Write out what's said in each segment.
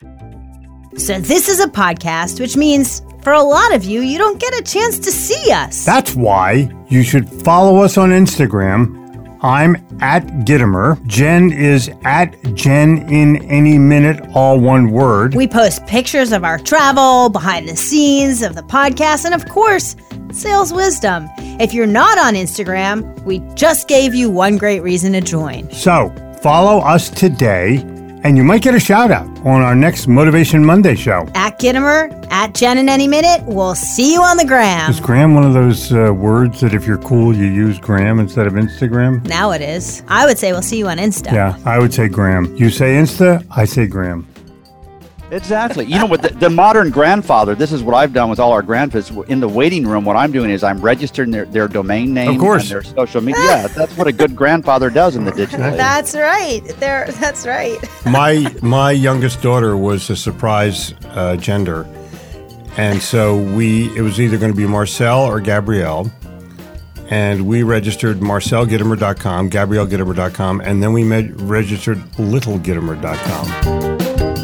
So this is a podcast, which means for a lot of you, you don't get a chance to see us. That's why you should follow us on Instagram. I'm at Gittimer. Jen is at Jen in any minute, all one word. We post pictures of our travel, behind the scenes of the podcast, and of course, sales wisdom. If you're not on Instagram, we just gave you one great reason to join. So follow us today, and you might get a shout out on our next Motivation Monday show. At Gittimer, at Jen in any minute, we'll see you on the gram. Is gram one of those words that if you're cool, you use gram instead of Instagram? Now it is. I would say we'll see you on Insta. Yeah, I would say gram. You say Insta, I say gram. Exactly. You know, with the modern grandfather, this is what I've done with all our grandfathers. In the waiting room, what I'm doing is I'm registering their domain name and their social media. Yeah, that's what a good grandfather does in the digital age. That's right. That's right. My youngest daughter was a surprise gender. And so it was either going to be Marcel or Gabrielle. And we registered marcelgittimer.com, gabriellegittimer.com, and then we registered littlegittimer.com.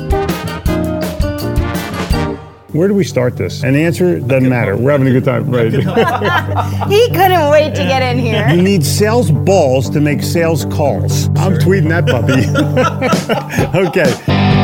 Where do we start this? And the answer doesn't matter. We're having a good time. Right. He couldn't wait to get in here. You need sales balls to make sales calls. Sure. I'm tweeting that puppy. Okay.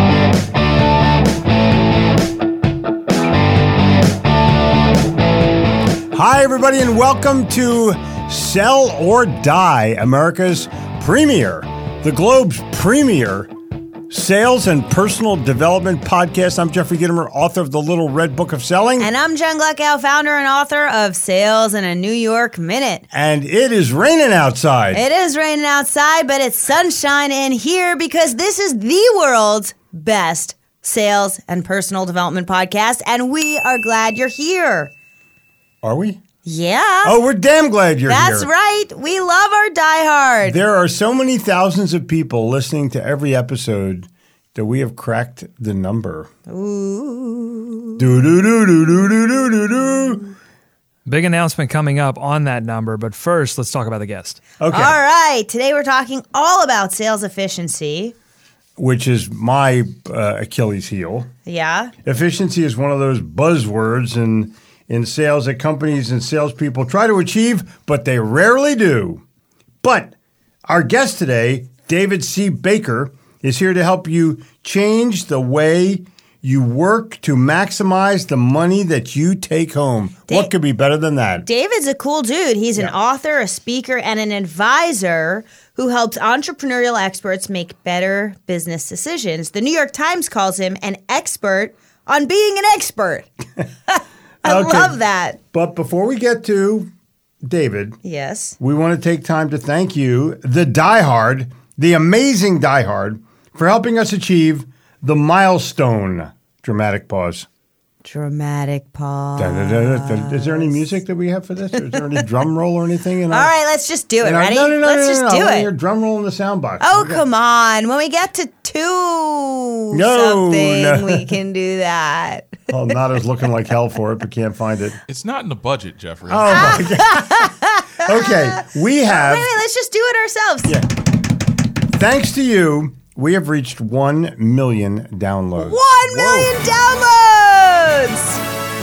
Hi, everybody, and welcome to Sell or Die, America's premier, the globe's premier sales and personal development podcast. I'm Jeffrey Gittimer, author of The Little Red Book of Selling. And I'm Jen Gluckow, founder and author of Sales in a New York Minute. And it is raining outside. It is raining outside, but it's sunshine in here because this is the world's best sales and personal development podcast, and we are glad you're here. Are we? Yeah. Oh, we're damn glad you're here. That's right. We love our diehard. There are so many thousands of people listening to every episode that we have cracked the number. Ooh. Do-do-do-do-do-do-do-do. Big announcement coming up on that number, but first, let's talk about the guest. Okay. All right. Today we're talking all about sales efficiency. Which is my Achilles heel. Yeah. Efficiency is one of those buzzwords in sales that companies and salespeople try to achieve, but they rarely do. But our guest today, David C. Baker, is here to help you change the way you work to maximize the money that you take home. What could be better than that? David's a cool dude. He's an author, a speaker, and an advisor who helps entrepreneurial experts make better business decisions. The New York Times calls him an expert on being an expert. I love that. But before we get to David, yes, we want to take time to thank you, the diehard, the amazing diehard, for helping us achieve the milestone. Dramatic pause. Dramatic pause. Is there any music that we have for this? Or is there any drum roll or anything? All right, let's just do it. Ready? Let's just do it. Your drum roll in the sound box. Oh, come on. When we get to we can do that. Well, Nada's looking like hell for it, but can't find it. It's not in the budget, Jeffrey. Oh, my God. Okay, we have... Wait, let's just do it ourselves. Yeah. Thanks to you, we have reached 1 million downloads. 1 million downloads!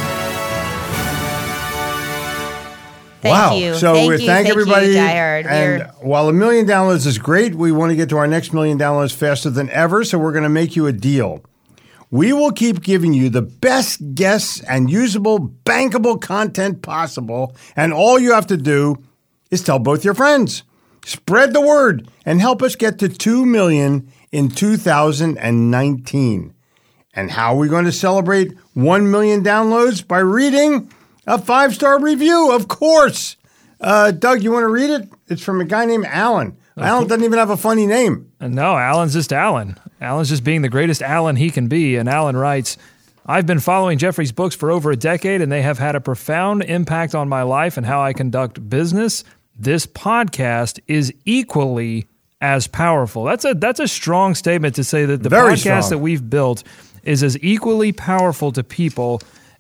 Thank you. So thank everybody. You, diehard. And while 1 million downloads is great, we want to get to our next 1 million downloads faster than ever, so we're going to make you a deal. We will keep giving you the best guests and usable, bankable content possible, and all you have to do is tell both your friends. Spread the word and help us get to 2 million in 2019. And how are we going to celebrate 1 million downloads? By reading a 5-star review, of course. Doug, you want to read it? It's from a guy named Alan. Alan doesn't even have a funny name. No, Alan's just Alan. Alan's just being the greatest Alan he can be. And Alan writes, I've been following Jeffrey's books for over a decade, and they have had a profound impact on my life and how I conduct business. This podcast is equally as powerful. That's a strong statement to say that the podcast that we've built is as equally powerful to people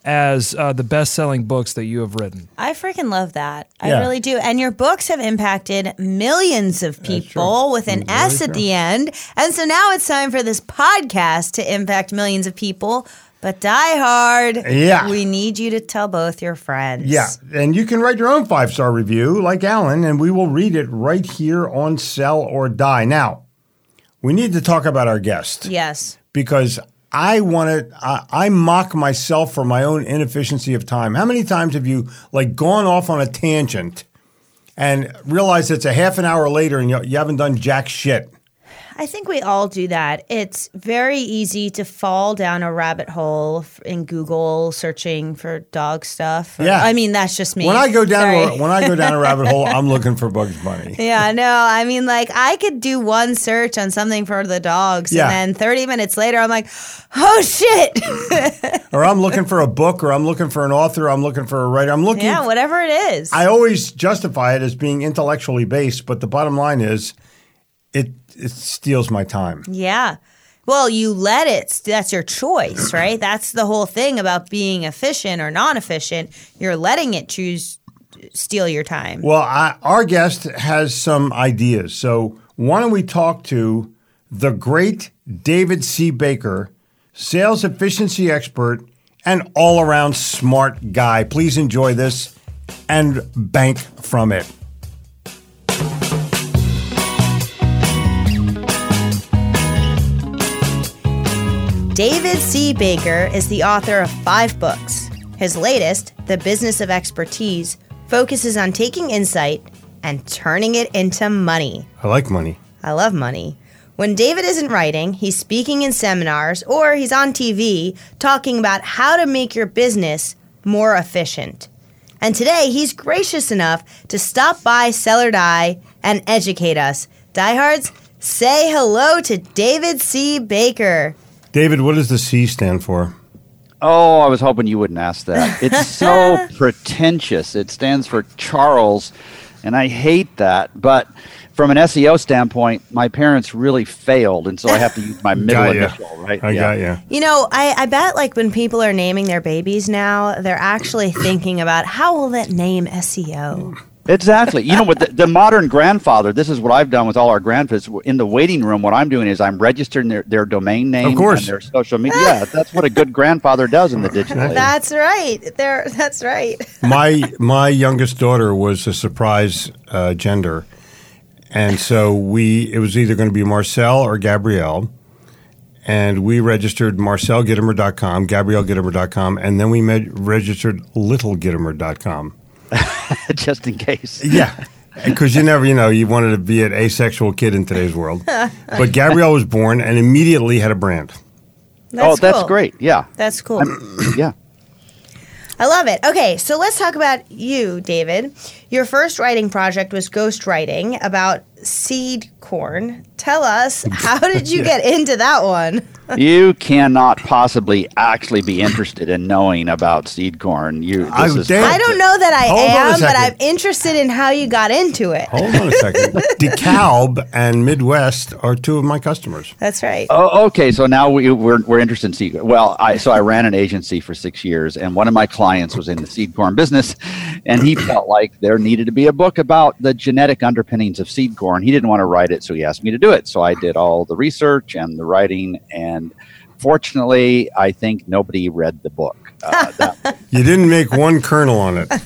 as the best-selling books that you have written. I freaking love that. I really do. And your books have impacted millions of people with an S at the end. And so now it's time for this podcast to impact millions of people. But Die Hard, we need you to tell both your friends. Yeah, and you can write your own 5-star review like Alan, and we will read it right here on Sell or Die. Now, we need to talk about our guest. Yes. Because I mock myself for my own inefficiency of time. How many times have you gone off on a tangent and realized it's a half an hour later and you haven't done jack shit? I think we all do that. It's very easy to fall down a rabbit hole in Google searching for dog stuff. I mean, that's just me. When I go down a rabbit hole, I'm looking for Bugs Bunny. Yeah, no, I mean, I could do one search on something for the dogs, and then 30 minutes later, I'm like, oh shit. Or I'm looking for a book, or I'm looking for an author, or I'm looking for a writer. Whatever it is. I always justify it as being intellectually based, but the bottom line is, it steals my time. Yeah. Well, you let it. That's your choice, right? That's the whole thing about being efficient or non-efficient. You're letting it steal your time. Well, our guest has some ideas. So why don't we talk to the great David C. Baker, sales efficiency expert and all-around smart guy. Please enjoy this and bank from it. David C. Baker is the author of 5 books. His latest, The Business of Expertise, focuses on taking insight and turning it into money. I like money. I love money. When David isn't writing, he's speaking in seminars or he's on TV talking about how to make your business more efficient. And today, he's gracious enough to stop by Sell or Die and educate us. Diehards, say hello to David C. Baker. David, what does the C stand for? Oh, I was hoping you wouldn't ask that. It's so pretentious. It stands for Charles, and I hate that. But from an SEO standpoint, my parents really failed, and so I have to use my middle initial, right? I got you. You know, I bet when people are naming their babies now, they're actually thinking about how will that name SEO? Exactly. You know what? The modern grandfather, this is what I've done with all our grandfathers. In the waiting room, what I'm doing is I'm registering their domain name and their social media. Yeah, that's what a good grandfather does in the digital age. That's right. That's right. My youngest daughter was a surprise gender. And so it was either going to be Marcel or Gabrielle. And we registered marcelgittimer.com, gabriellegittimer.com, and then we registered littlegittimer.com. Just in case. Yeah. Because you never, you wanted to be an asexual kid in today's world. But Gabrielle was born and immediately had a brand. That's great. Yeah. That's cool. Yeah. I love it. Okay, so let's talk about you, David. Your first writing project was ghostwriting about seed corn. Tell us, how did you get into that one? You cannot possibly actually be interested in knowing about seed corn. I don't know that I am, but I'm interested in how you got into it. Hold on a second. DeKalb and Midwest are 2 of my customers. That's right. Oh, okay. So now we're interested in seed corn. Well, I ran an agency for 6 years, and one of my clients was in the seed corn business, and he felt like there needed to be a book about the genetic underpinnings of seed corn. He didn't want to write it, so he asked me to do it. So I did all the research and the writing, and fortunately, I think nobody read the book. You didn't make one kernel on it.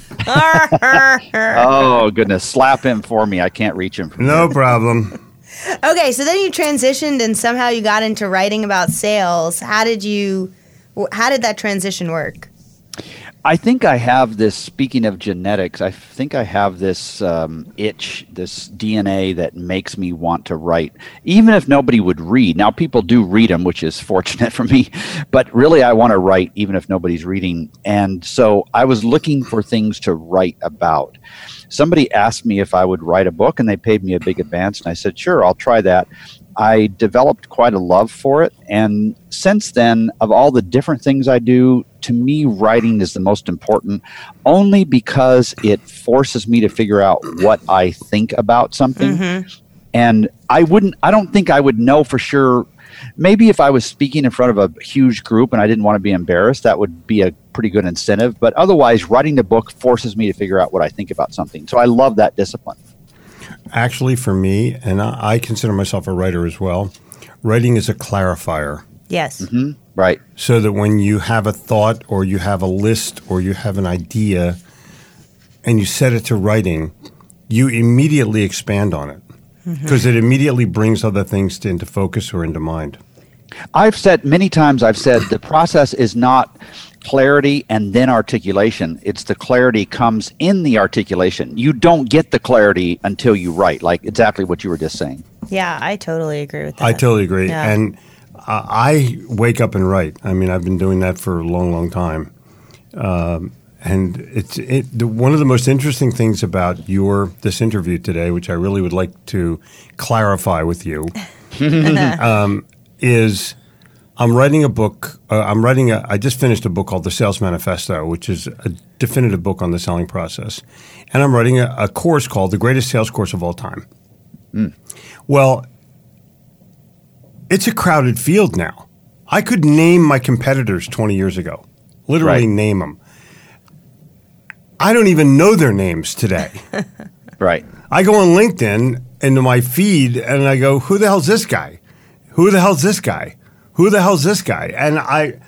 Oh, goodness. Slap him for me. I can't reach him. No problem. Okay, so then you transitioned and somehow you got into writing about sales. How did that transition work? I think I have this, speaking of genetics, I think I have this itch, this DNA that makes me want to write, even if nobody would read. Now, people do read them, which is fortunate for me, but really I want to write even if nobody's reading. And so I was looking for things to write about. Somebody asked me if I would write a book, and they paid me a big advance, and I said, sure, I'll try that. I developed quite a love for it, and since then, of all the different things I do, to me, writing is the most important, only because it forces me to figure out what I think about something. Mm-hmm. And I don't think I would know for sure Maybe if I was speaking in front of a huge group and I didn't want to be embarrassed, that would be a pretty good incentive. But otherwise, writing the book forces me to figure out what I think about something. So I love that discipline. Actually, for me, and I consider myself a writer as well, writing is a clarifier. Yes. Mm-hmm. Right. So that when you have a thought or you have a list or you have an idea and you set it to writing, you immediately expand on it because it immediately brings other things into focus or into mind. Many times I've said the process is not clarity and then articulation. It's the clarity comes in the articulation. You don't get the clarity until you write, like exactly what you were just saying. Yeah, I totally agree with that. I totally agree. Yeah. And I wake up and write. I mean, I've been doing that for a long, long time. And one of the most interesting things about this interview today, which I really would like to clarify with you, is I'm writing a book. I just finished a book called The Sales Manifesto, which is a definitive book on the selling process. And I'm writing a course called The Greatest Sales Course of All Time. Well, it's a crowded field now. I could name my competitors 20 years ago, literally name them. I don't even know their names today. Right. I go on LinkedIn into my feed and I go, who the hell's this guy? Who the hell's this guy? Who the hell's this guy? And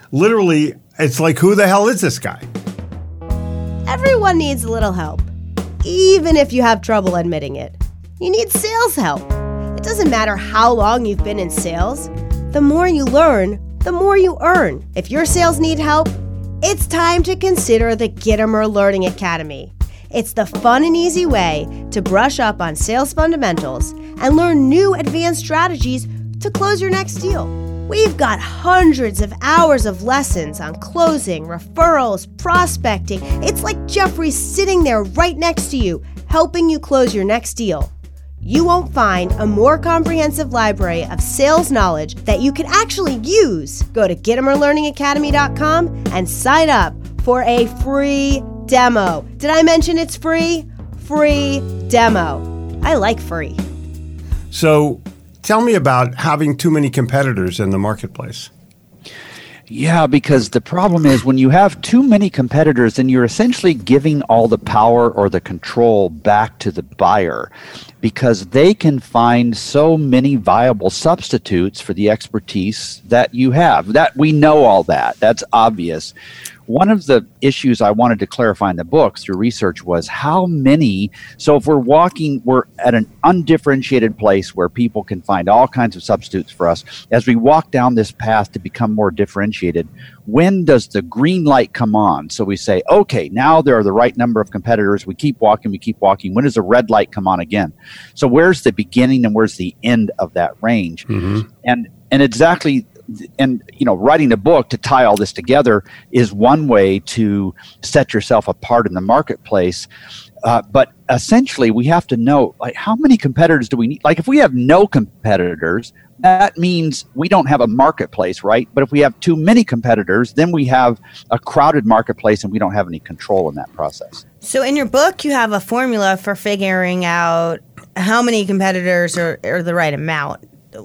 it's like, who the hell is this guy? Everyone needs a little help, even if you have trouble admitting it. You need sales help. It doesn't matter how long you've been in sales. The more you learn, the more you earn. If your sales need help, it's time to consider the Gittimer Learning Academy. It's the fun and easy way to brush up on sales fundamentals and learn new advanced strategies to close your next deal. We've got hundreds of hours of lessons on closing, referrals, prospecting. It's like Jeffrey's sitting there right next to you, helping you close your next deal. You won't find a more comprehensive library of sales knowledge that you can actually use. Go to GittimerLearningAcademy.com and sign up for a free demo. Did I mention it's free? Free demo. I like free. So tell me about having too many competitors in the marketplace. Yeah, because the problem is when you have too many competitors, then you're essentially giving all the power or the control back to the buyer because they can find so many viable substitutes for the expertise that you have. That we know all that. That's obvious. One of the issues I wanted to clarify in the book through research was how many, so if we're at an undifferentiated place where people can find all kinds of substitutes for us, as we walk down this path to become more differentiated, when does the green light come on? So we say, okay, now there are the right number of competitors, we keep walking. When does the red light come on again? So where's the beginning and where's the end of that range? Mm-hmm. And exactly... And, writing a book to tie all this together is one way to set yourself apart in the marketplace. But essentially, we have to know, how many competitors do we need? Like, if we have no competitors, that means we don't have a marketplace, right? But if we have too many competitors, then we have a crowded marketplace and we don't have any control in that process. So in your book, you have a formula for figuring out how many competitors are the right amount.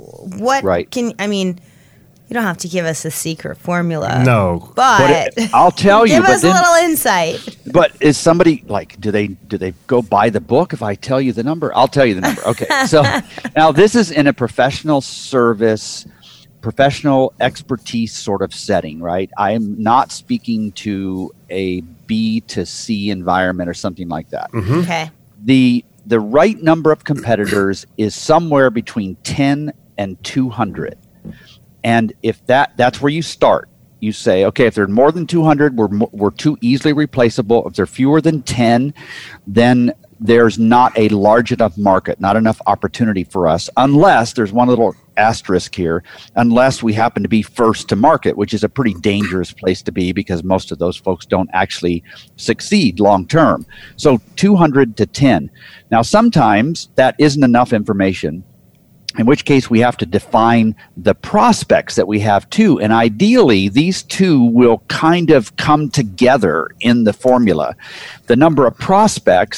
You don't have to give us a secret formula. No. But I'll tell you. Give us a little insight. But is somebody do they go buy the book if I tell you the number? I'll tell you the number. Okay. So now this is in a professional service, professional expertise sort of setting, right? I'm not speaking to a B to C environment or something like that. Mm-hmm. Okay. The right number of competitors is somewhere between 10 and 200. And if that's where you start, you say, okay, if there are more than 200, we're too easily replaceable. If there are fewer than 10, then there's not a large enough market, not enough opportunity for us, unless there's one little asterisk here, unless we happen to be first to market, which is a pretty dangerous place to be because most of those folks don't actually succeed long term. So 200 to 10. Now, sometimes that isn't enough information, in which case we have to define the prospects that we have too. And ideally, these two will kind of come together in the formula. The number of prospects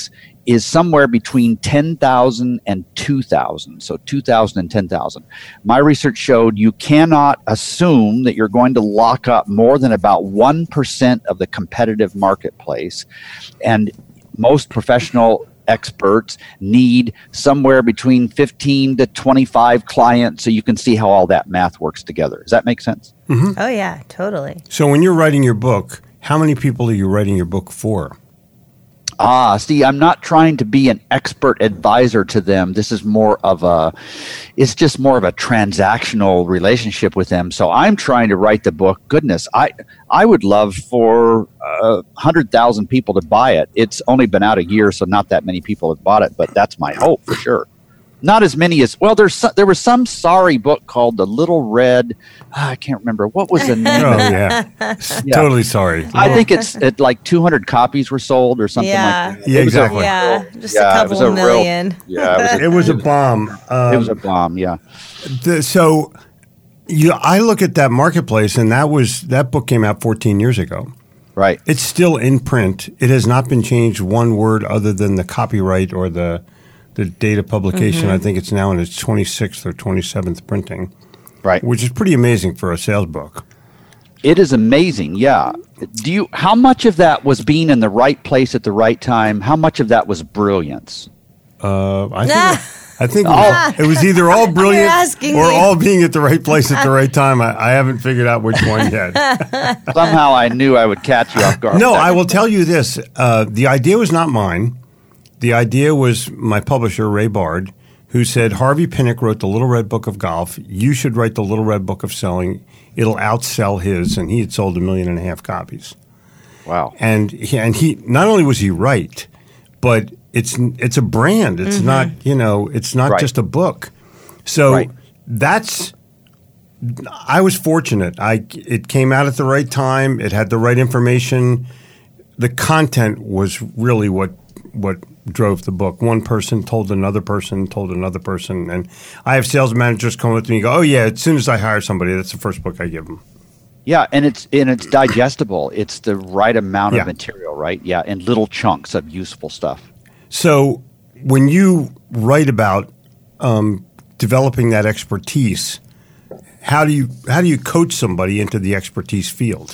is somewhere between 10,000 and 2,000. So 2,000 and 10,000. My research showed you cannot assume that you're going to lock up more than about 1% of the competitive marketplace. And most professional experts need somewhere between 15 to 25 clients, so you can see how all that math works together. Does that make sense? Mm-hmm. Oh, yeah, totally. So when you're writing your book, how many people are you writing your book for? See, I'm not trying to be an expert advisor to them. This is it's just more of a transactional relationship with them. So I'm trying to write the book. Goodness, I would love for 100,000 people to buy it. It's only been out a year, so not that many people have bought it, but that's my hope for sure. Not as many as, well, there was some sorry book called The Little Red, I can't remember. What was the name? Oh, yeah. Totally sorry. I think it's like 200 copies were sold or something like that. Yeah, exactly. Just a couple million. It was a bomb. It was a bomb, yeah. I look at that marketplace, and that book came out 14 years ago. Right. It's still in print. It has not been changed one word other than the copyright or the date of publication. Mm-hmm. I think it's now in its 26th or 27th printing. Right. Which is pretty amazing for a sales book. It is amazing, yeah. How much of that was being in the right place at the right time? How much of that was brilliance? I think it was either all brilliant or all being at the right place at the right time. I haven't figured out which one yet. Somehow I knew I would catch you off guard. No, I will tell you this. The idea was not mine. The idea was my publisher, Ray Bard, who said, Harvey Pinnock wrote The Little Red Book of Golf. You should write The Little Red Book of Selling. It'll outsell his. And he had sold 1.5 million copies. Wow. And he not only was he right, but it's a brand. It's not, it's not just a book. So I was fortunate. It came out at the right time. It had the right information. The content was really what drove the book. One person told another person, and I have sales managers come up to me and go, oh yeah, as soon as I hire somebody, that's the first book I give them. Yeah, and it's digestible. It's the right amount of material, right? Yeah, and little chunks of useful stuff. So when you write about developing that expertise, how do you coach somebody into the expertise field?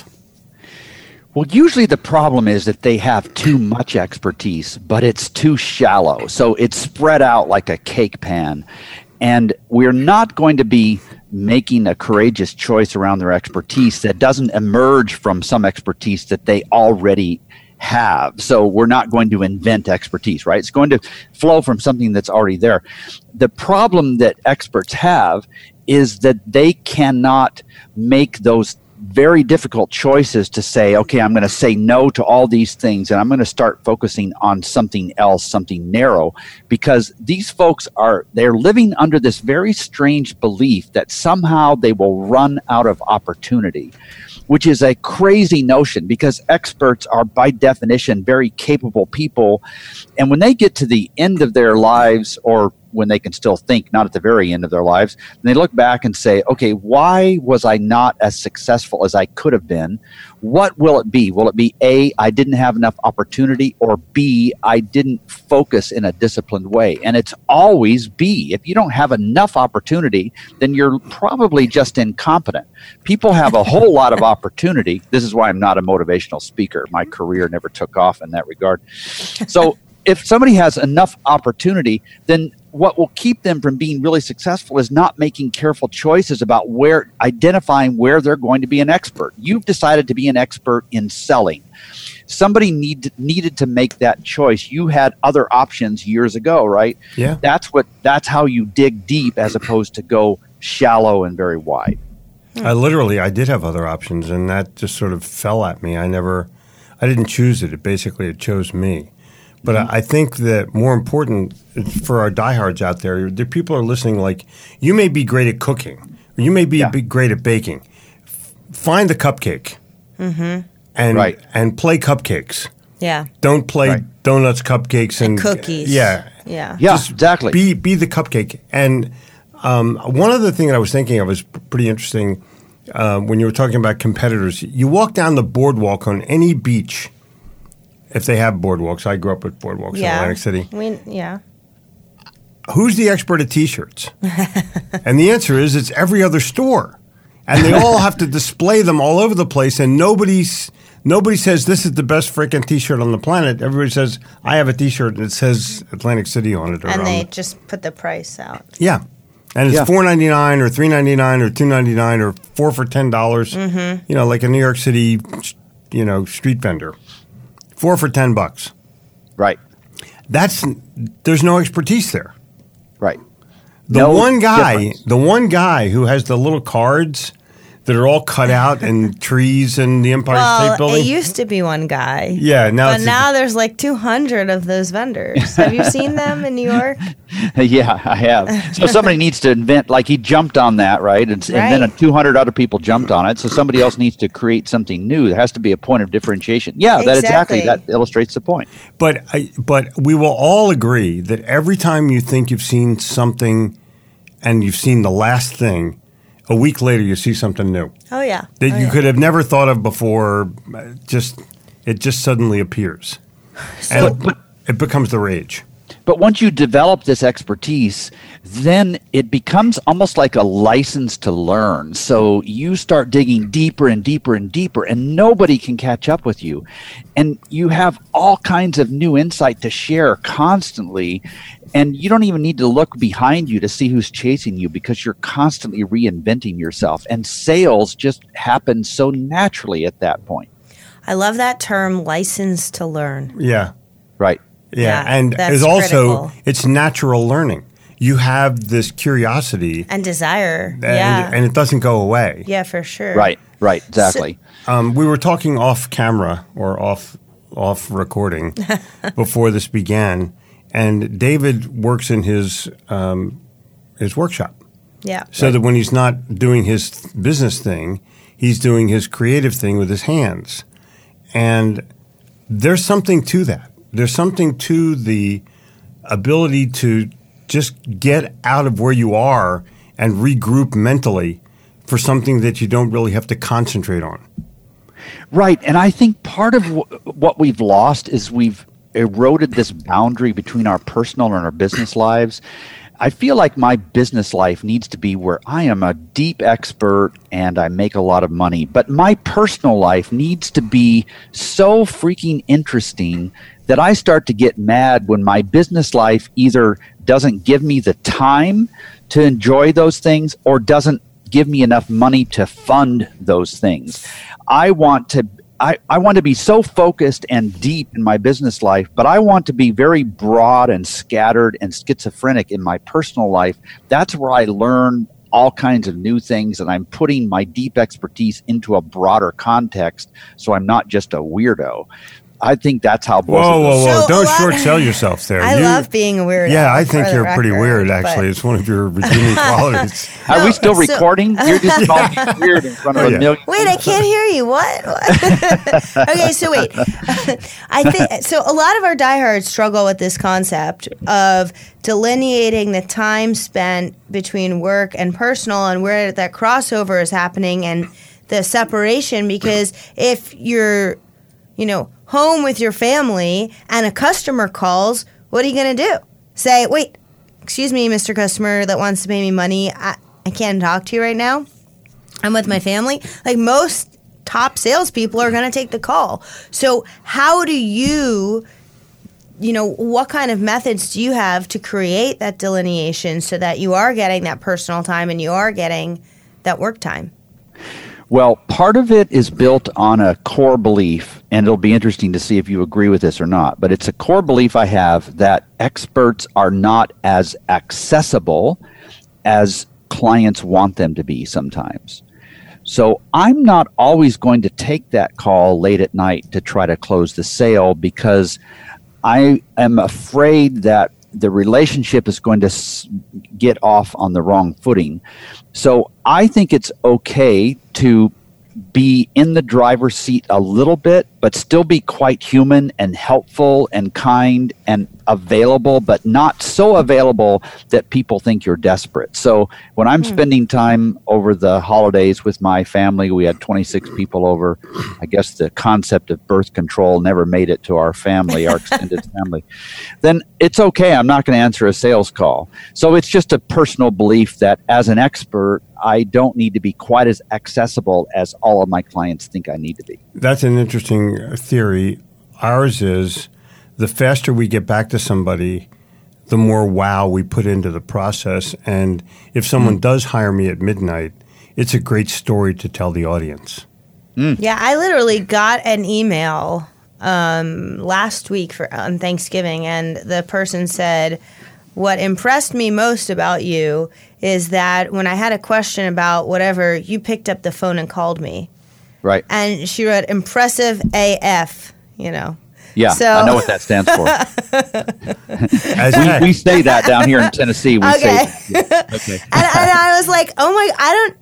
Well, usually the problem is that they have too much expertise, but it's too shallow. So it's spread out like a cake pan. And we're not going to be making a courageous choice around their expertise that doesn't emerge from some expertise that they already have. So we're not going to invent expertise, right? It's going to flow from something that's already there. The problem that experts have is that they cannot make those very difficult choices to say, okay, I'm going to say no to all these things and I'm going to start focusing on something else, something narrow, because these folks they're living under this very strange belief that somehow they will run out of opportunity, which is a crazy notion because experts are by definition very capable people. And when they get to the end of their lives, or when they can still think, not at the very end of their lives, and they look back and say, okay, why was I not as successful as I could have been? What will it be? Will it be A, I didn't have enough opportunity, or B, I didn't focus in a disciplined way? And it's always B. If you don't have enough opportunity, then you're probably just incompetent. People have a whole lot of opportunity. This is why I'm not a motivational speaker. My career never took off in that regard. So if somebody has enough opportunity, then what will keep them from being really successful is not making careful choices about identifying where they're going to be an expert. You've decided to be an expert in selling. Somebody needed to make that choice. You had other options years ago, right? Yeah. That's how you dig deep as opposed to go shallow and very wide. I did have other options, and that just sort of fell at me. I didn't choose it. It chose me. But I think that more important for our diehards out there, the people are listening like, you may be great at cooking, or you may be great at baking. Find the cupcake and play cupcakes. Yeah. Don't play donuts, cupcakes, and cookies. Yeah. Yeah, exactly. Be the cupcake. And one other thing that I was thinking of was pretty interesting when you were talking about competitors. You walk down the boardwalk on any beach if they have boardwalks. I grew up with boardwalks in Atlantic City. Who's the expert at T-shirts? And the answer is it's every other store. And they all have to display them all over the place, and nobody says this is the best freaking T-shirt on the planet. Everybody says, I have a T-shirt and it says Atlantic City on it. And they just put the price out. Yeah. And it's $4.99 or $3.99 or $2.99 or 4 for $10. Mm-hmm. You know, like a New York City, street vendor. 4 for $10. Right. There's no expertise there. Right. The one guy who has the little cards that are all cut out in trees in the Empire State Building. It used to be one guy. Yeah, now there's like 200 of those vendors. Have you seen them in New York? Yeah, I have. So somebody needs to invent, like he jumped on that, right? And then 200 other people jumped on it. So somebody else needs to create something new. There has to be a point of differentiation. Yeah, exactly. That illustrates the point. But we will all agree that every time you think you've seen something and you've seen the last thing, a week later you see something new. Oh, yeah. That you could have never thought of before. It just suddenly appears. And it becomes the rage. But once you develop this expertise, then it becomes almost like a license to learn. So you start digging deeper and deeper and deeper, and nobody can catch up with you. And you have all kinds of new insight to share constantly. And you don't even need to look behind you to see who's chasing you because you're constantly reinventing yourself. And sales just happen so naturally at that point. I love that term, license to learn. Yeah. Right. Yeah, and that's also it's natural learning. You have this curiosity and desire, and it doesn't go away. Yeah, for sure. Right, exactly. So, we were talking off camera or off recording before this began, and David works in his workshop. Yeah. So that when he's not doing his business thing, he's doing his creative thing with his hands, and there's something to that. There's something to the ability to just get out of where you are and regroup mentally for something that you don't really have to concentrate on. Right. And I think part of what we've lost is we've eroded this boundary between our personal and our business lives. I feel like my business life needs to be where I am a deep expert and I make a lot of money. But my personal life needs to be so freaking interesting that I start to get mad when my business life either doesn't give me the time to enjoy those things or doesn't give me enough money to fund those things. I want to be so focused and deep in my business life, but I want to be very broad and scattered and schizophrenic in my personal life. That's where I learn all kinds of new things, and I'm putting my deep expertise into a broader context, so I'm not just a weirdo. I think that's how both of us. Whoa. Don't short sell yourself there. I love being a weirdo. Yeah, I think you're pretty weird, actually. It's one of your redeeming qualities. Are we still recording? You're just calling me weird in front of a million. Wait, I can't hear you. What? Okay, so wait. I think so. A lot of our diehards struggle with this concept of delineating the time spent between work and personal and where that crossover is happening and the separation. Because if you're, home with your family and a customer calls, what are you going to do? Say, wait, excuse me, Mr. Customer that wants to pay me money. I can't talk to you right now. I'm with my family. Like most top salespeople are going to take the call. So how do you, what kind of methods do you have to create that delineation so that you are getting that personal time and you are getting that work time? Well, part of it is built on a core belief, and it'll be interesting to see if you agree with this or not, but it's a core belief I have that experts are not as accessible as clients want them to be sometimes. So I'm not always going to take that call late at night to try to close the sale because I am afraid that the relationship is going to get off on the wrong footing. So I think it's okay to be in the driver's seat a little bit, but still be quite human and helpful and kind and available, but not so available that people think you're desperate. So when I'm spending time over the holidays with my family, we had 26 people over. I guess the concept of birth control never made it to our family, our extended family. Then it's okay. I'm not going to answer a sales call. So it's just a personal belief that as an expert, I don't need to be quite as accessible as all of my clients think I need to be. That's an interesting theory. Ours is the faster we get back to somebody, the more wow we put into the process. And if someone does hire me at midnight, it's a great story to tell the audience. Yeah, I literally got an email last week on Thanksgiving, and the person said, what impressed me most about you is that when I had a question about whatever, you picked up the phone and called me. Right. And she wrote, impressive AF, Yeah, so, I know what that stands for. we say that down here in Tennessee. We say okay. And I was like, oh my,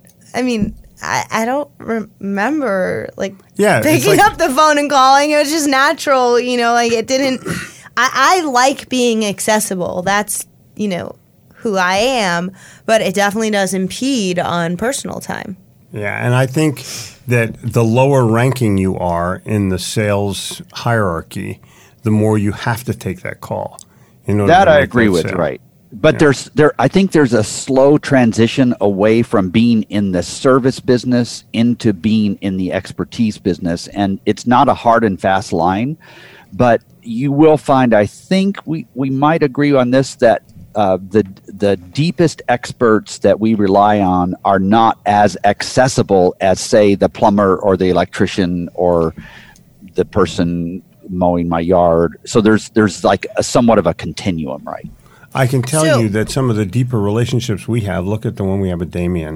I don't remember picking up the phone and calling. It was just natural, it didn't. I like being accessible. That's, who I am, but it definitely does impede on personal time. Yeah, and I think that the lower ranking you are in the sales hierarchy, the more you have to take that call. That I agree with, right. But I think there's a slow transition away from being in the service business into being in the expertise business, and it's not a hard and fast line, but you will find, I think we might agree on this, that the deepest experts that we rely on are not as accessible as, say, the plumber or the electrician or the person mowing my yard. So there's like somewhat of a continuum, right? I can tell you that some of the deeper relationships we have, look at the one we have with Damien.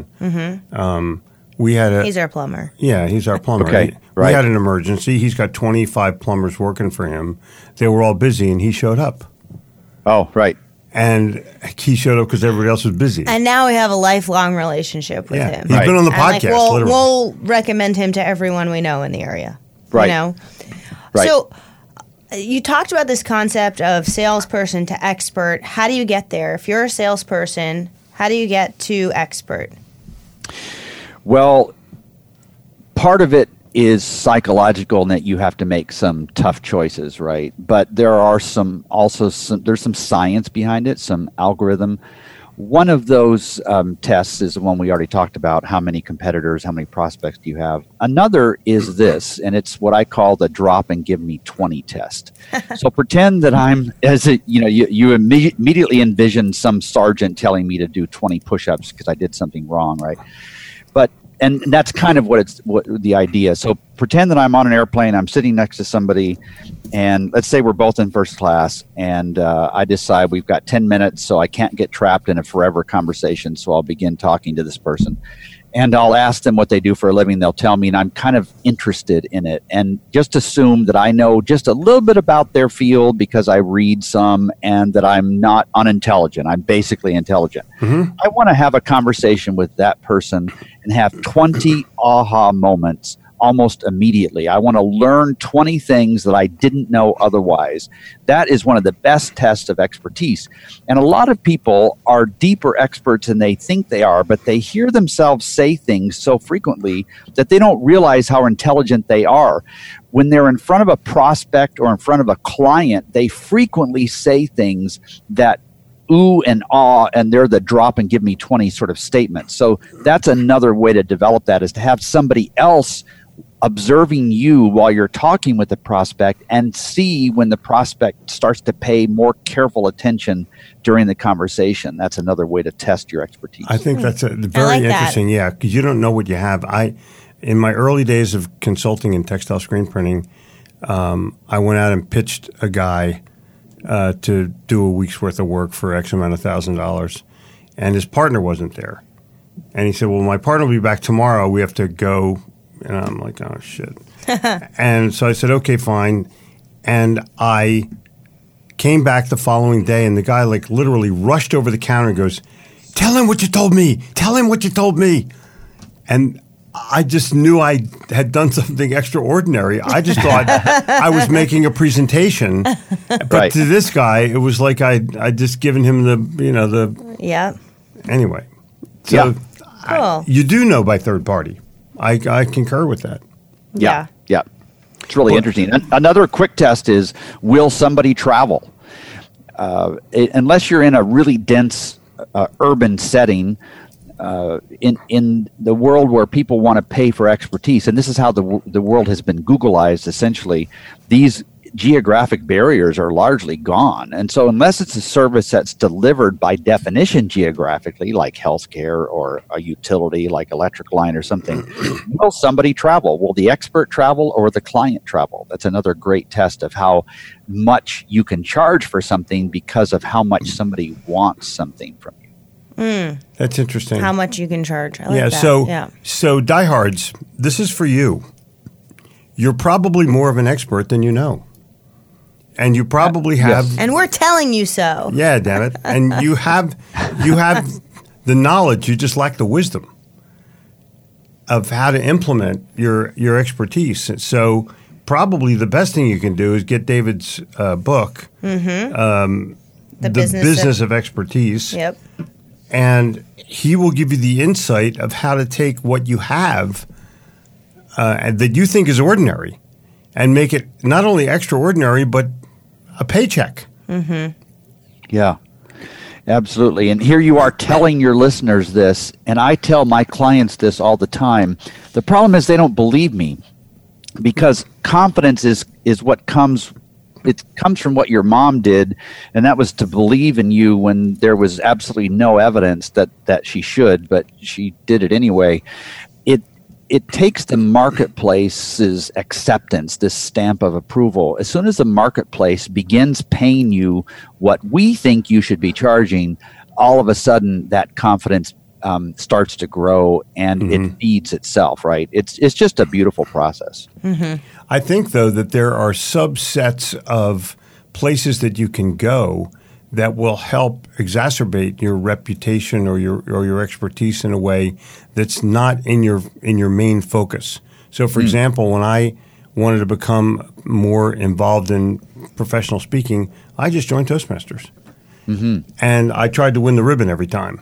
Mm-hmm. He's our plumber. Yeah, he's our plumber. Okay, right. We had an emergency. He's got 25 plumbers working for him. They were all busy, and he showed up. Oh, right. And he showed up because everybody else was busy. And now we have a lifelong relationship with him. He's been on the podcast, literally. We'll recommend him to everyone we know in the area. Right. Right. So you talked about this concept of salesperson to expert. How do you get there? If you're a salesperson, how do you get to expert? Well, part of it is psychological in that you have to make some tough choices, right? But there are there's some science behind it, some algorithm. One of those tests is the one we already talked about. How many competitors, how many prospects do you have? Another is this, and it's what I call the drop and give me 20 test. So pretend that you immediately envision some sergeant telling me to do 20 push-ups because I did something wrong, right? And that's kind of what the idea. So pretend that I'm on an airplane, I'm sitting next to somebody, and let's say we're both in first class, and I decide we've got 10 minutes, so I can't get trapped in a forever conversation, so I'll begin talking to this person. And I'll ask them what they do for a living. They'll tell me, and I'm kind of interested in it. And just assume that I know just a little bit about their field because I read some, and that I'm not unintelligent. I'm basically intelligent. Mm-hmm. I want to have a conversation with that person and have 20 aha moments almost immediately. I want to learn 20 things that I didn't know otherwise. That is one of the best tests of expertise. And a lot of people are deeper experts than they think they are, but they hear themselves say things so frequently that they don't realize how intelligent they are. When they're in front of a prospect or in front of a client, they frequently say things that ooh and ah, and they're the drop and give me 20 sort of statements. So that's another way to develop that, is to have somebody else observing you while you're talking with the prospect and see when the prospect starts to pay more careful attention during the conversation. That's another way to test your expertise. I think that's very interesting, yeah, because you don't know what you have. In my early days of consulting in textile screen printing, I went out and pitched a guy to do a week's worth of work for X amount of $1,000, and his partner wasn't there. And he said, well, my partner will be back tomorrow. We have to go. And I'm like, oh, shit. And so I said, okay, fine. And I came back the following day, and the guy literally rushed over the counter and goes, tell him what you told me. Tell him what you told me. And I just knew I had done something extraordinary. I just thought I was making a presentation, but to this guy, it was like I'd just given him the. Anyway, so cool. You do know by third party. I concur with that. Yeah. It's really interesting. Another quick test is: will somebody travel? Unless you're in a really dense urban setting. In the world where people want to pay for expertise, and this is how the world has been Googleized, essentially, these geographic barriers are largely gone. And so unless it's a service that's delivered by definition geographically, like healthcare or a utility like electric line or something, will somebody travel? Will the expert travel or the client travel? That's another great test of how much you can charge for something because of how much somebody wants something from you. That's interesting. How much you can charge. I like that. So diehards, this is for you. You're probably more of an expert than you know. And you probably have... Yes. And we're telling you so. Yeah, damn it. And you have the knowledge, you just lack the wisdom of how to implement your expertise. So probably the best thing you can do is get David's book, The Business of Expertise. Yep. And he will give you the insight of how to take what you have that you think is ordinary and make it not only extraordinary, but a paycheck. Mm-hmm. Yeah, absolutely. And here you are telling your listeners this, and I tell my clients this all the time. The problem is they don't believe me because confidence is what comes. It comes from what your mom did, and that was to believe in you when there was absolutely no evidence that she should, but she did it anyway. It takes the marketplace's acceptance, this stamp of approval. As soon as the marketplace begins paying you what we think you should be charging, all of a sudden that confidence starts to grow and it feeds itself, right? It's just a beautiful process. Mm-hmm. I think, though, that there are subsets of places that you can go that will help exacerbate your reputation or your expertise in a way that's not in your main focus. So, for example, when I wanted to become more involved in professional speaking, I just joined Toastmasters. Mm-hmm. And I tried to win the ribbon every time.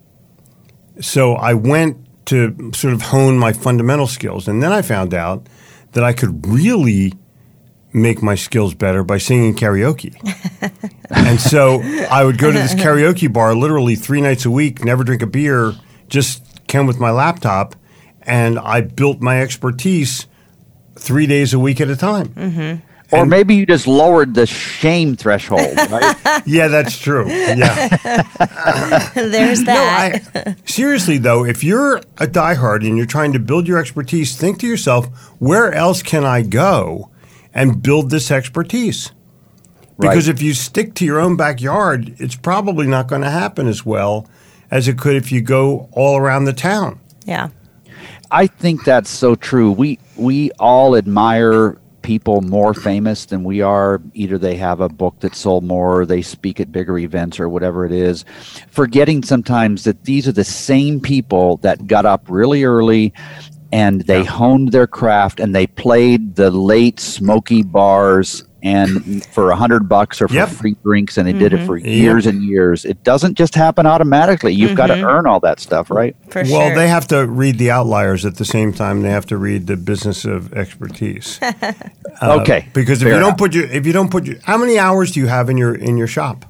So I went to sort of hone my fundamental skills. And then I found out that I could really make my skills better by singing karaoke. And so I would go to this karaoke bar literally 3 nights a week, never drink a beer, just come with my laptop. And I built my expertise 3 days a week at a time. Mm-hmm. Or maybe you just lowered the shame threshold, right? Yeah, that's true. Yeah. There's that. Seriously, though, if you're a diehard and you're trying to build your expertise, think to yourself, where else can I go and build this expertise? Because if you stick to your own backyard, it's probably not going to happen as well as it could if you go all around the town. Yeah. I think that's so true. We all admire people more famous than we are. Either they have a book that sold more, or they speak at bigger events, or whatever it is, forgetting sometimes that these are the same people that got up really early and they honed their craft and they played the late smoky bars and for $100 or for free drinks, and they did it for years and years. It doesn't just happen automatically. You've got to earn all that stuff, right? For sure. Well, they have to read The Outliers at the same time they have to read The Business of Expertise. Okay. Because if you don't put your how many hours do you have in your shop?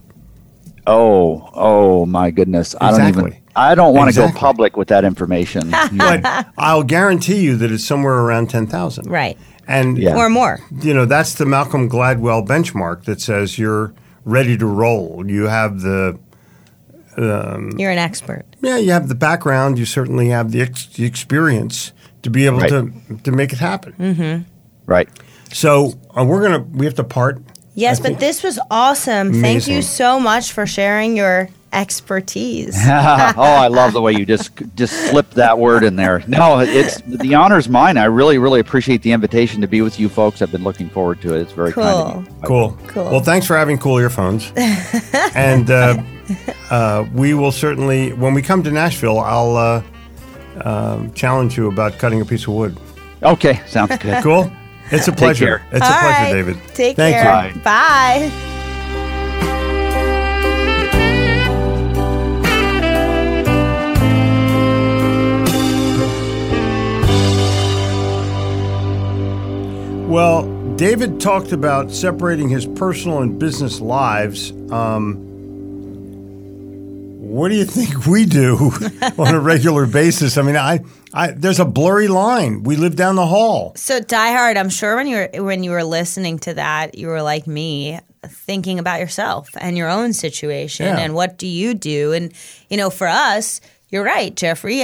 Oh my goodness. Exactly. I don't want to go public with that information. But I'll guarantee you that it's somewhere around 10,000. Right. And or more. You know, that's the Malcolm Gladwell benchmark that says you're ready to roll. You have the you're an expert. Yeah, you have the background. You certainly have the experience to be able to make it happen. Mm-hmm. Right. So we have to part. Yes, but this was awesome. Amazing. Thank you so much for sharing your expertise. I love the way you just slipped that word in there. No, it's the honor's mine. I really, really appreciate the invitation to be with you folks. I've been looking forward to it. It's very kind of you. Cool. Well, thanks for having cool earphones. And we will certainly, when we come to Nashville, challenge you about cutting a piece of wood. Okay, sounds good. Cool? It's a pleasure. It's a pleasure, David. Take care. You. Bye. Well, David talked about separating his personal and business lives. What do you think we do on a regular basis? I mean, there's a blurry line. We live down the hall. So, Die Hard, I'm sure when you were listening to that, you were like me, thinking about yourself and your own situation and what do you do? And, for us, you're right, Jeffrey,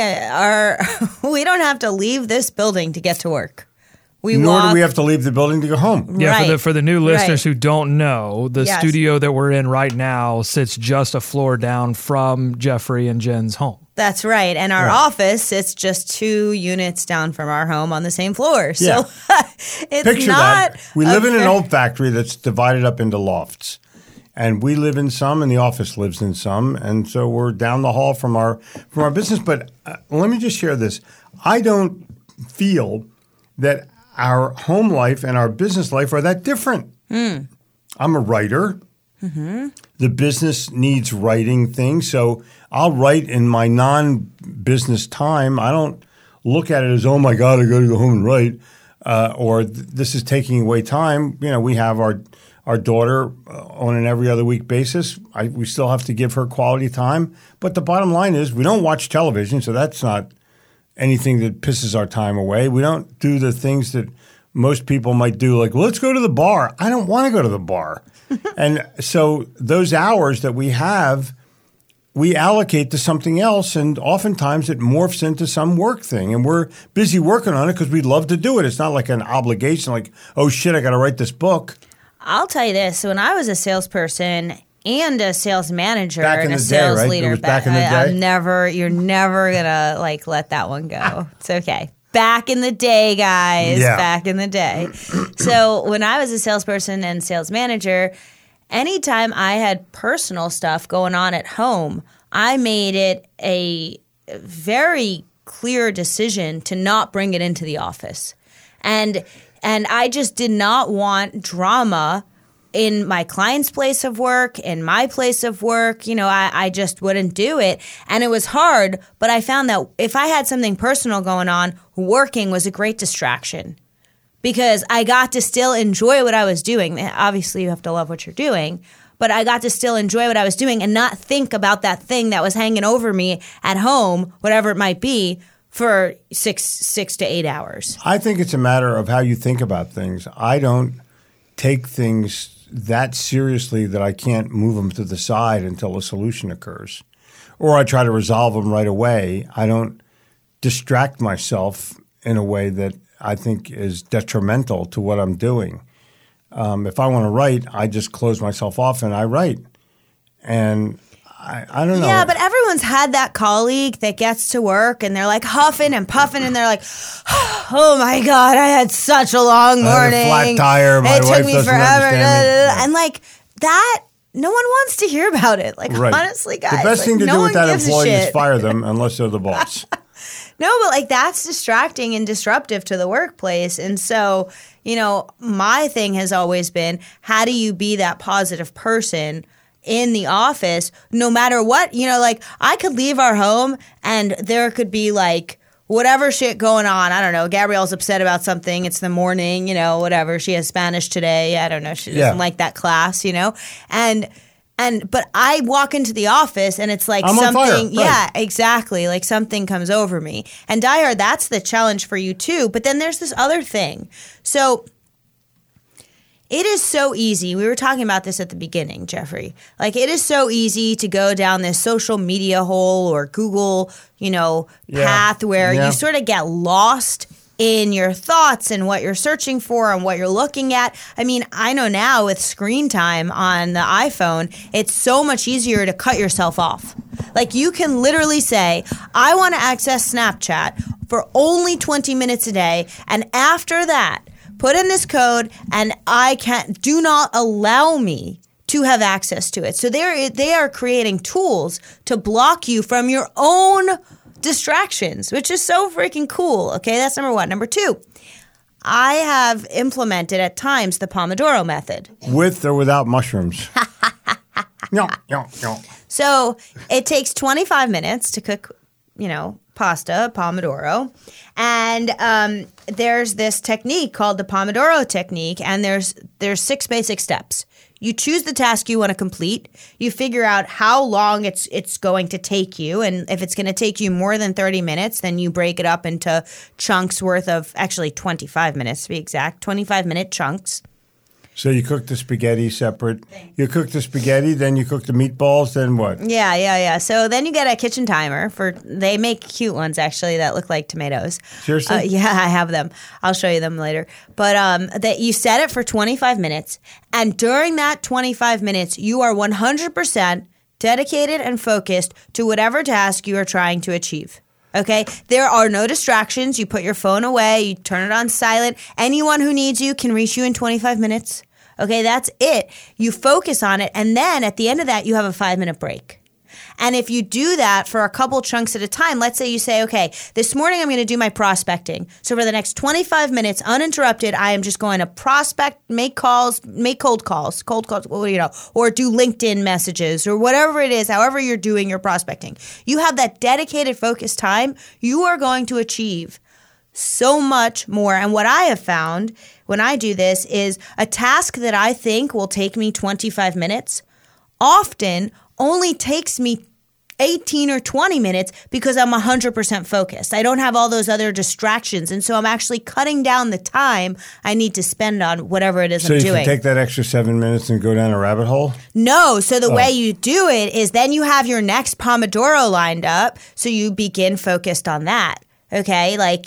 we don't have to leave this building to get to work. Nor do we have to leave the building to go home. Yeah, right. for the new listeners who don't know, the studio that we're in right now sits just a floor down from Jeffrey and Jen's home. That's right. And our office sits just 2 units down from our home on the same floor. So it's Picture not... that. We live in an old factory that's divided up into lofts. And we live in some, and the office lives in some. And so we're down the hall from our business. But let me just share this. I don't feel that our home life and our business life are that different. I'm a writer. Mm-hmm. The business needs writing things. So I'll write in my non-business time. I don't look at it as, oh, my God, I got to go home and write, or this is taking away time. We have our daughter on an every other week basis. We still have to give her quality time. But the bottom line is we don't watch television, so that's not anything that pisses our time away. We don't do the things that most people might do, like, let's go to the bar. I don't want to go to the bar. And so those hours that we have, we allocate to something else, and oftentimes it morphs into some work thing. And we're busy working on it because we love to do it. It's not like an obligation, like, oh, shit, I got to write this book. I'll tell you this. So when I was a salesperson and a sales manager and a sales leader. It was back in the day? You're never going to let that one go. It's okay. Back in the day, guys. Yeah. Back in the day. So when I was a salesperson and sales manager, anytime I had personal stuff going on at home, I made it a very clear decision to not bring it into the office. And I just did not want drama in my client's place of work, in my place of work. I just wouldn't do it. And it was hard, but I found that if I had something personal going on, working was a great distraction because I got to still enjoy what I was doing. Obviously, you have to love what you're doing, but I got to still enjoy what I was doing and not think about that thing that was hanging over me at home, whatever it might be, for 6 to 8 hours. I think it's a matter of how you think about things. I don't take things that seriously that I can't move them to the side until a solution occurs. Or I try to resolve them right away. I don't distract myself in a way that I think is detrimental to what I'm doing. If I want to write, I just close myself off and I write. And I don't know. Yeah, but everyone's had that colleague that gets to work and they're like huffing and puffing and they're like, oh my God, I had such a long morning. I had a flat tire. My wife doesn't understand me. And that, no one wants to hear about it. Honestly, guys. The best thing to do with that employee is fire them unless they're the boss. No, but that's distracting and disruptive to the workplace. And so, my thing has always been, how do you be that positive person in the office, no matter what? I could leave our home and there could be whatever shit going on. I don't know. Gabrielle's upset about something. It's the morning, whatever. She has Spanish today. I don't know. She doesn't like that class, but I walk into the office and it's like I'm something. On fire. Right. Yeah, exactly. Like something comes over me. And Die Hard, that's the challenge for you too. But then there's this other thing. So it is so easy. We were talking about this at the beginning, Jeffrey. It is so easy to go down this social media hole or Google, path where you sort of get lost in your thoughts and what you're searching for and what you're looking at. I mean, I know now with screen time on the iPhone, it's so much easier to cut yourself off. You can literally say, I want to access Snapchat for only 20 minutes a day. And after that, put in this code and do not allow me to have access to it. So they are creating tools to block you from your own distractions, which is so freaking cool. Okay, that's number one. Number two, I have implemented at times the Pomodoro method. With or without mushrooms? No. So it takes 25 minutes to cook, pasta, Pomodoro. And there's this technique called the Pomodoro technique, and there's 6 basic steps. You choose the task you want to complete. You figure out how long it's going to take you. And if it's going to take you more than 30 minutes, then you break it up into chunks worth of, actually 25 minutes to be exact, 25-minute chunks. So you cook the spaghetti separate. You cook the spaghetti, then you cook the meatballs, then what? Yeah. So then you get a kitchen timer they make cute ones actually that look like tomatoes. Seriously? Yeah, I have them. I'll show you them later. But that you set it for 25 minutes, and during that 25 minutes, you are 100% dedicated and focused to whatever task you are trying to achieve. Okay? There are no distractions. You put your phone away. You turn it on silent. Anyone who needs you can reach you in 25 minutes. Okay? That's it. You focus on it. And then at the end of that, you have a 5-minute break. And if you do that for a couple chunks at a time, let's say you say, okay, this morning I'm going to do my prospecting. So for the next 25 minutes, uninterrupted, I am just going to prospect, make cold calls, or do LinkedIn messages or whatever it is, however you're doing your prospecting. You have that dedicated focused time, you are going to achieve so much more. And what I have found when I do this is a task that I think will take me 25 minutes often only takes me 18 or 20 minutes because I'm 100% focused. I don't have all those other distractions. And so I'm actually cutting down the time I need to spend on whatever it is I'm doing. So you can take that extra 7 minutes and go down a rabbit hole? No. So the way you do it is then you have your next Pomodoro lined up. So you begin focused on that. Okay, like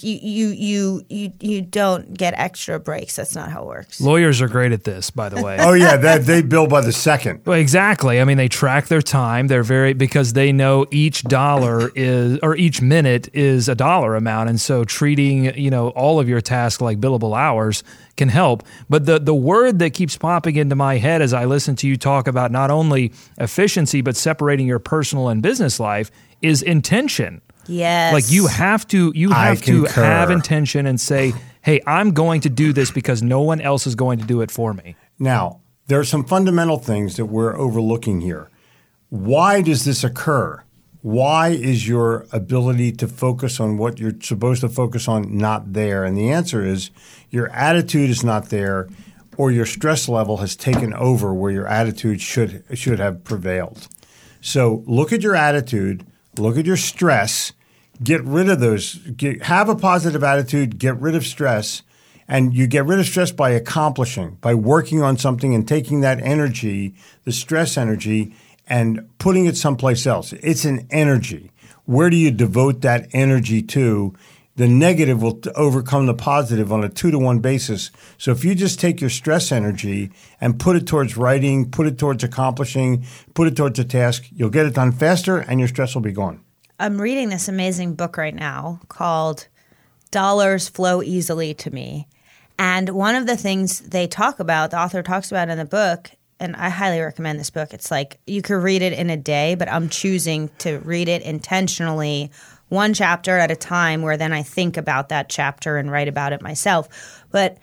you don't get extra breaks. That's not how it works. Lawyers are great at this, by the way. Oh yeah, they bill by the second. Well, exactly. I mean, they track their time. They're because they know each dollar each minute is a dollar amount, and so treating all of your tasks like billable hours can help. But the word that keeps popping into my head as I listen to you talk about not only efficiency but separating your personal and business life is intention. Yes. Like you have to have intention and say, hey, I'm going to do this because no one else is going to do it for me. Now, there are some fundamental things that we're overlooking here. Why does this occur? Why is your ability to focus on what you're supposed to focus on not there? And the answer is your attitude is not there, or your stress level has taken over where your attitude should have prevailed. So look at your attitude. Look at your stress, get rid of those, have a positive attitude, get rid of stress, and you get rid of stress by accomplishing, by working on something and taking that energy, the stress energy, and putting it someplace else. It's an energy. Where do you devote that energy to? The negative will overcome the positive on a 2-to-1 basis. So if you just take your stress energy and put it towards writing, put it towards accomplishing, put it towards a task, you'll get it done faster and your stress will be gone. I'm reading this amazing book right now called Dollars Flow Easily to Me. And one of the things the author talks about in the book, and I highly recommend this book. It's like you could read it in a day, but I'm choosing to read it intentionally one chapter at a time, where then I think about that chapter and write about it myself. But,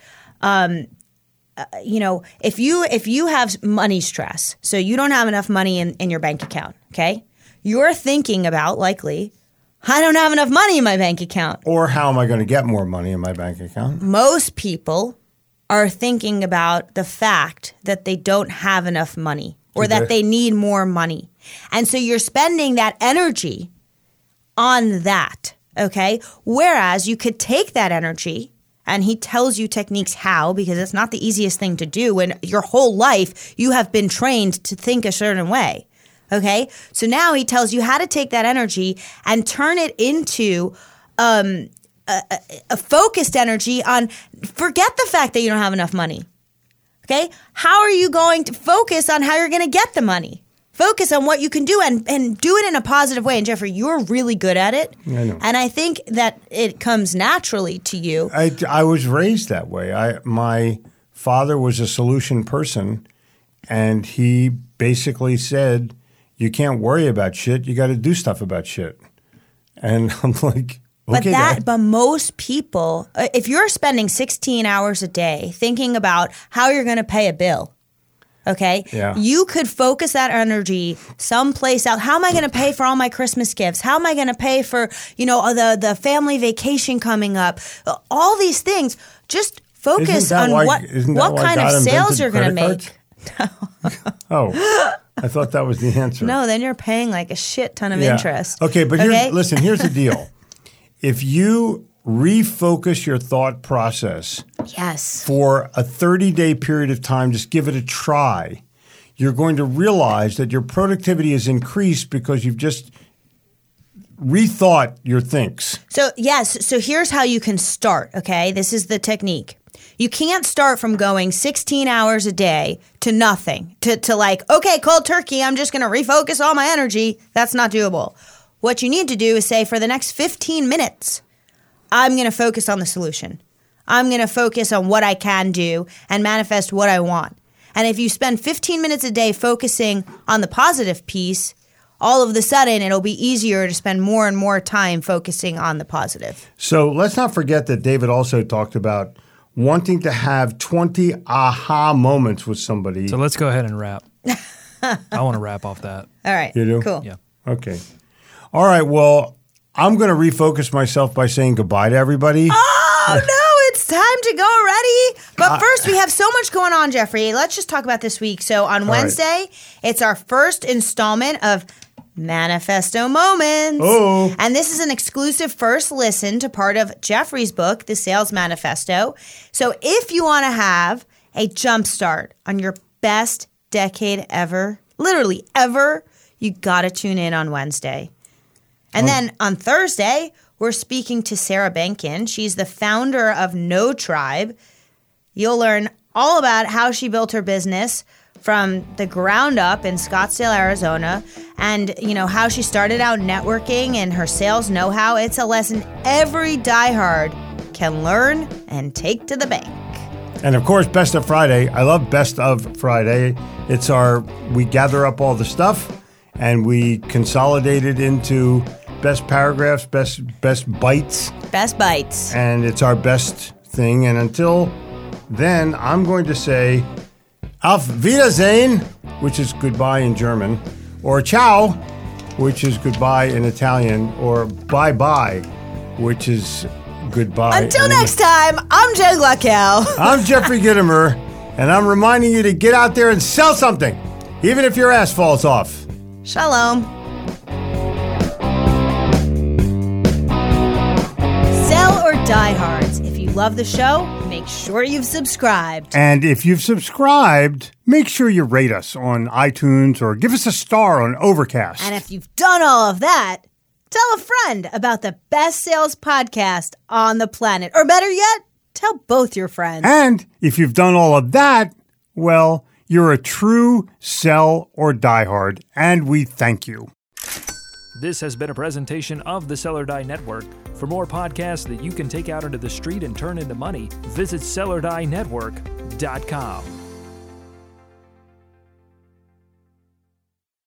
if you have money stress, so you don't have enough money in your bank account, okay? You're thinking about, likely, I don't have enough money in my bank account. Or how am I going to get more money in my bank account? Most people are thinking about the fact that they don't have enough money or that they need more money. And so you're spending that energy on that, okay? Whereas you could take that energy, and he tells you techniques how, because it's not the easiest thing to do when your whole life you have been trained to think a certain way, okay? So now he tells you how to take that energy and turn it into a focused energy on, forget the fact that you don't have enough money, okay? How are you going to focus on how you're going to get the money? Focus on what you can do and do it in a positive way. And Jeffrey, you're really good at it. I know. And I think that it comes naturally to you. I was raised that way. My father was a solution person, and he basically said, you can't worry about shit. You got to do stuff about shit. And I'm like, okay, but most people, if you're spending 16 hours a day thinking about how you're going to pay a bill, okay, you could focus that energy someplace else. How am I going to pay for all my Christmas gifts? How am I going to pay for, the family vacation coming up? All these things. Just focus on what kind of sales you're going to make. Oh, I thought that was the answer. No, then you're paying like a shit ton of interest. Okay, but listen, here's the deal. If you refocus your thought process for a 30-day period of time, just give it a try, you're going to realize that your productivity is increased because you've just rethought your things. So here's how you can start, okay? This is the technique. You can't start from going 16 hours a day to nothing, to like, okay, cold turkey, I'm just going to refocus all my energy. That's not doable. What you need to do is say, for the next 15 minutes, I'm going to focus on the solution. I'm going to focus on what I can do and manifest what I want. And if you spend 15 minutes a day focusing on the positive piece, all of a sudden it'll be easier to spend more and more time focusing on the positive. So let's not forget that David also talked about wanting to have 20 aha moments with somebody. So let's go ahead and wrap. I want to wrap off that. All right. You do? Cool. Yeah. Okay. All right. Well, I'm going to refocus myself by saying goodbye to everybody. Oh, no, it's time to go already. But first, we have so much going on, Jeffrey. Let's just talk about this week. So on Wednesday, it's our first installment of Manifesto Moments. Oh. And this is an exclusive first listen to part of Jeffrey's book, The Sales Manifesto. So if you want to have a jump start on your best decade ever, literally ever, you got to tune in on Wednesday. And then on Thursday, we're speaking to Sarah Benkin. She's the founder of No Tribe. You'll learn all about how she built her business from the ground up in Scottsdale, Arizona, and how she started out networking and her sales know-how. It's a lesson every diehard can learn and take to the bank. And of course, Best of Friday. I love Best of Friday. It's we gather up all the stuff and we consolidate it into best paragraphs, best bites. Best bites. And it's our best thing. And until then, I'm going to say Auf Wiedersehen, which is goodbye in German, or ciao, which is goodbye in Italian, or bye-bye, which is goodbye. Until next time, I'm Jen Gluckow. I'm Jeffrey Gitomer, and I'm reminding you to get out there and sell something, even if your ass falls off. Shalom. Sell or die hards. If you love the show, make sure you've subscribed. And if you've subscribed, make sure you rate us on iTunes or give us a star on Overcast. And if you've done all of that, tell a friend about the best sales podcast on the planet. Or better yet, tell both your friends. And if you've done all of that, well, you're a true sell or diehard, and we thank you. This has been a presentation of the Sell or Die Network. For more podcasts that you can take out into the street and turn into money, visit SellOrDieNetwork.com.